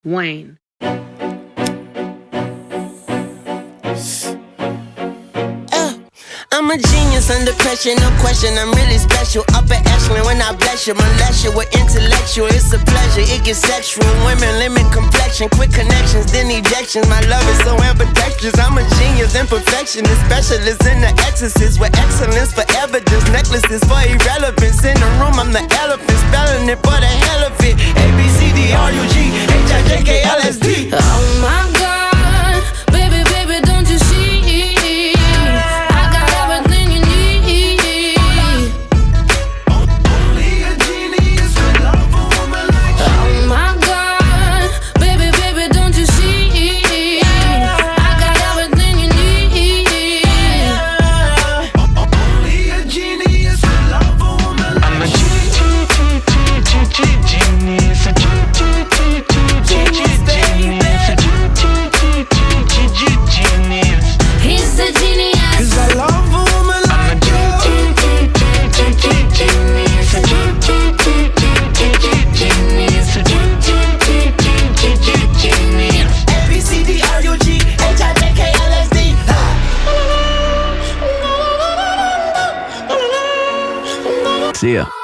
Wayne. I'm a genius under pressure, no question, I'm really special. Upper echelon when I bless you, molest you with intellectual. It's a pleasure, it gets sexual. Women limit complexion, quick connections, then ejections. My love is so ambidextrous. I'm a genius in perfection, a specialist in the exorcist with excellence for evidence. Necklaces for irrelevance. In the room, I'm the elephant, spelling it for the hell of it. ABCDRUGHIJKLSD. Oh my God, baby, baby, don't you see? See ya.